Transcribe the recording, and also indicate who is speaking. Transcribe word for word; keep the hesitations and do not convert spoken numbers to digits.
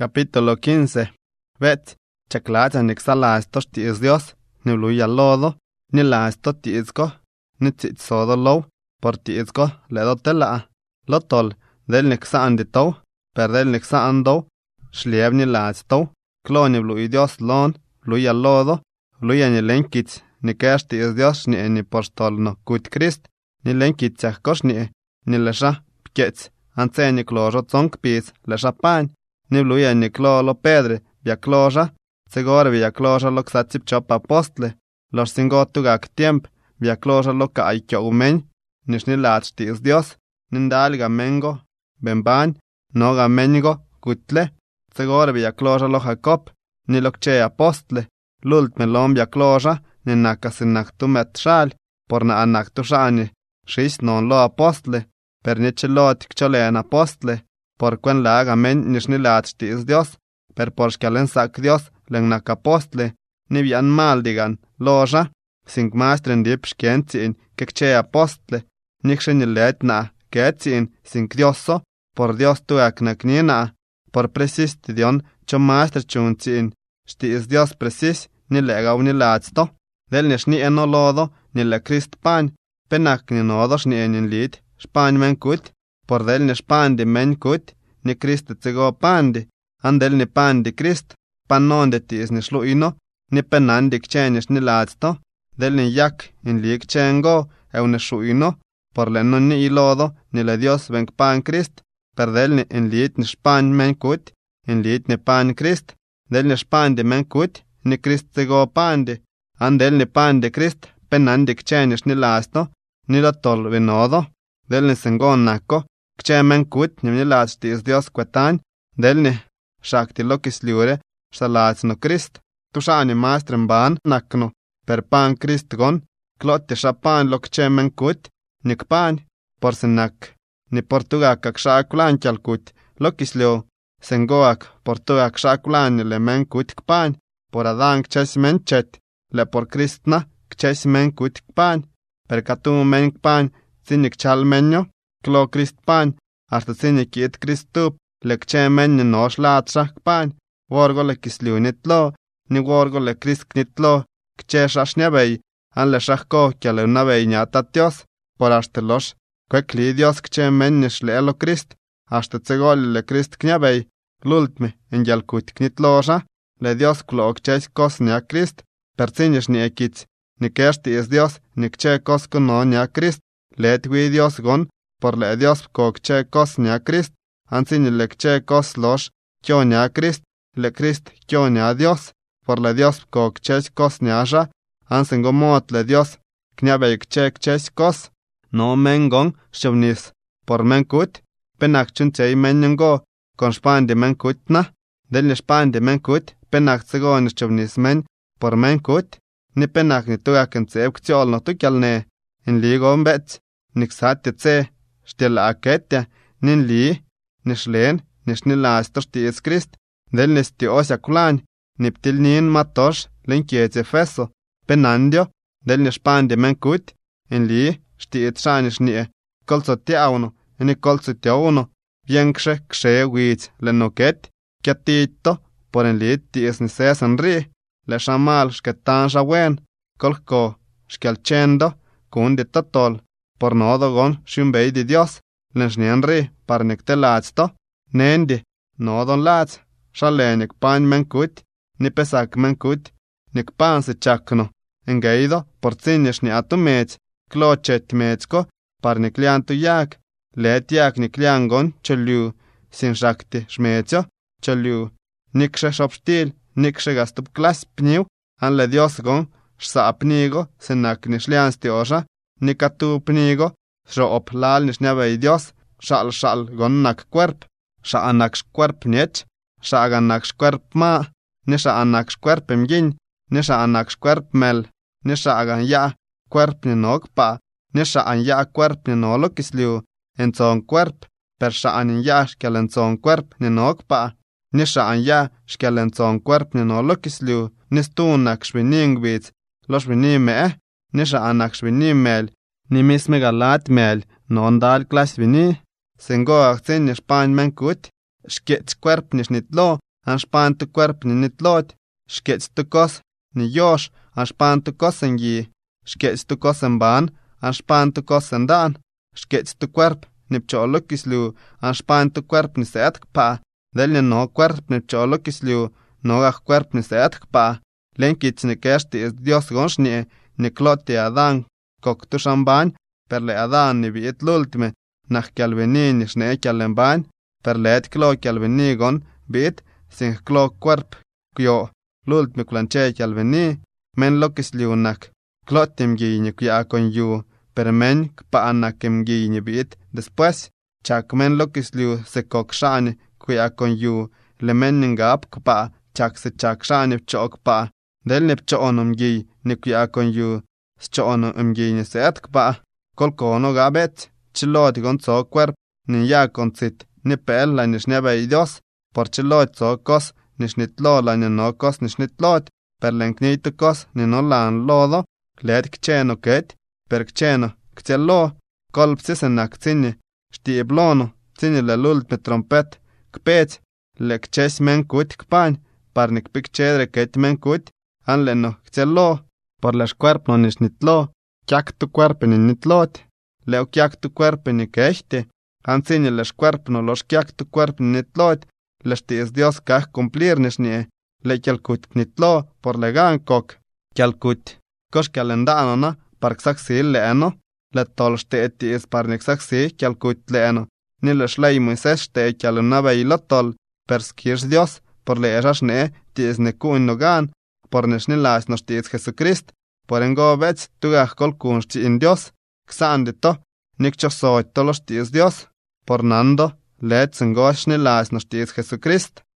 Speaker 1: Capítulo quince. Vet, chaklacha nixalas to xtiis Dios, ni bluya lodo, ni las to tiisko, ni titsodo low, por tiisko ledo tela. Lotol, del nixaan di tow, per del nixaan dow, shlieb ni las tow, klo ni bluy Dios lon, bluya lodo, bluya ni lenkits, ni kesh tiis Dios ni ni postol no kut Krist, ni lenkits kosh ni, ni lesha pkets, anse ni klojo tsonk pis, lesha pan. Ni bluya ni klolo pedre, via kloja, segore via kloja lo xatsip chop apostle, los singotugak tiemp, via kloja lo ka aikyo umen, nish ni lach tiis Dios, nindal ga mengo, bemban, no ga mengo, kutle, segore via kloja lo Jacob, ni lo kche apostle, lult melom via kloja, ni nakasinaktu metshal, por na anaktu shani, shis non lo apostle, per niche lo tikcholen apostle, por quen la haga men nish ni lach tiis Dios, per por shkalen sak Dios, len nakapostle, ni vian mal digan, loja, sing maestren dip shkentsin, kekche apostle, nikshe ni let na, ketsin, sing Dioso, por Dios tuak na knina, por presis tidion, cho maester chuntsin, shtiis Dios presis, ni lega uni lachto, del nish ni eno lodo, ni le Krist pan, penak ni nodos ni enin lid, shpan men kut, por del ni spandi men kut, ni Krist tsigo pandi, andel ni pandi Krist, panon de tis ni shluino, ni penandi kchenish ni lachto, del ni yak in lig chengo, eu ni shuino, por le non ni ilodo, ni le Dios venk pan Krist, per del ni in lit ni span men kut, in lit ni pan Krist, del ni spandi men kut, ni Krist tsigo pandi, andel ni pandi Krist, penandi kchenish ni lachto, ni lo tol vinodo, del ni sengon nako, kche men kut, ni ni lach tis Dios kwetan, del ni shakti lo kisliure, shalach no Krist, tushani maestren ban nakno, per pan Krist gon, klotti shapan lo kche men kut, nik pan, por senak, ni portugak ak shakulan kyal kut, lo kislio, sengoak, portugak shakulan le men kut kpan, por adan kches men chet, le por Krist na, kches men kut kpan, per katu men kpan, sinik chal menyo, klo Krist pan, hasta sinik it Kristup, le kche men ni nosh latsha kpan, worgo le kisliu nitlo, ni worgo le Krist knitlo, kche shashnebei, an le shakko kya le unabei nyata Dios, por hasta los, kwekli Dios kche men nish le elo Krist, hasta tsegoli le Krist knebei, lultme, en yal kut knitlosha, le Dios klo kche kos nya Krist, per sinish ni ekits, ni kersti es Dios, ni kche kos kono nya Krist, le etwi Dios gon, por le Dios ko kche kos nya Krist, ansi ni le kche kos los, kyo nya Krist, le Krist kyo nya Dios, por le Dios ko kche kos nya ja, ansen gomot le Dios, knyabey kche kche kos, no men gon shivnis, por men kut, penak chunchey men ngo, kon shpandi men kut na, del ni shpandi men kut, penak tsego ni shivnis men, por men kut, ni penak ni tugak en tseb ktiol no tukyalne, in ligo mbets, niksati tse, shtila aketya, nin li, nishlen, nishnila stoshti es Krist, del nisti osya kulan, niptil nin matosh, lenkietse feso, penandio, del nishpandi men kut, in li, shti itshanish nie, kolso tiauno, ni kolso tiauno, vienkshe kshe wits, lenoket, kiatito, por en li ties nises en ri, le shamal shketan shawen, kolko, shkelchendo, kundi totol, por nodo gon shumbei di Dios, len shnenri, par nikte lachto, nendi, nodon lach, shalenik pan men kut, ni pesak men kut, nik pan se chakno, engeido, por tzinish ni atumech, klochet mechko, par niklian tu yak, let yak niklian gon, choliu, sin shakti shmecho, choliu, nikshe shopstil, nikshe gastup klas pniu, an le Dios gon, shsa pnigo, senak nishlian stiosha, nikatu pnigo, sho oplal nishnabei Dios, shal shal gon nak cuerp, sha anak cuerp niech, sha anak cuerp ma, nisha anak cuerp mgin, nisha anak cuerp mel, nisha agan ya cuerp ni nog pa, nisha an ya cuerp ni no lo kisliu, en zon cuerp, per sha an ya shkel en zon cuerp ni nog pa, nisha an ya shkel en zon cuerp ni no lo kisliu, nistunak shvining bits, lo shvinim me, nisha anak shvinim mel, ni misme galat mel, non dal klas vini, sengo aksen nishpan men kut, shkets cuerp nishnitlo, an shpan tu cuerp ni nitlot, shkets tu cos ni yosh, an shpan tu cos en yi, shkets tu cos en ban, an shpan tu cos en dan, shkets tu cuerp ni pcholo kislu, an shpan tu cuerp ni seat kpa, del ni no cuerp ni pcholo kislu, no gach cuerp ni seat kpa, len kits ni keshti is Dios gonsh ni, ni kloti Adán, kok tu shamban, per le Adán ni biit l'ultime, nach kialveni ni shne kialenban, per let klo kialveni gon, biit, sin klo cuerp, kyo, l'ultime kulanche kialveni, men lo kislu nak, klotim gi ni kya kon yu, per men kpa nakem gi ni biit, después, chak men lo kislu se kok shani, kya kon yu, le men ningap kpa, chak se chak shani pchok pa, del ne pchonom gi ni kya kon yu, schonom gi ni seat kpa, kol kono gabet, chilot gon so cuerp, ni ya kon sit, ni pel la ni shnebe Dios, por chilot so kos, ni shnitlo la ni no kos ni shnitlot, per len knitu kos ni no lan lodo, let kcheno ket, per kcheno, kcelo, kol psisena kcini, shtiblono, cini le lult me trompet, kpec, le kches men kut kpan, par nik pikchedre ket men kut, an le no kcelo, por les cuerp no ni shnitlo, kyak tu cuerp ni nitlot, leo kyak tu cuerp ni keshte, an cini les cuerp no los kyak tu cuerp ni nitlot, les tis Dios kach cumplir nishnie, le kialkut nitlo, por le gan kok, kialkut, kosh kialendano na, par ksaksi leeno, le tol shteti is par niksaksi kialkut leeno, ni le shlei Moises shte kialunaba ilotol, per skirs Dios, por le eshashne, tis nekun no gan, por nishnilas no shtis Jesucrist, por engo vets tugach kolkun shti in Dios, ksandito, nikchosoit tolos shtis Dios, por nando, let sengo shnilas no shtis Jesucrist.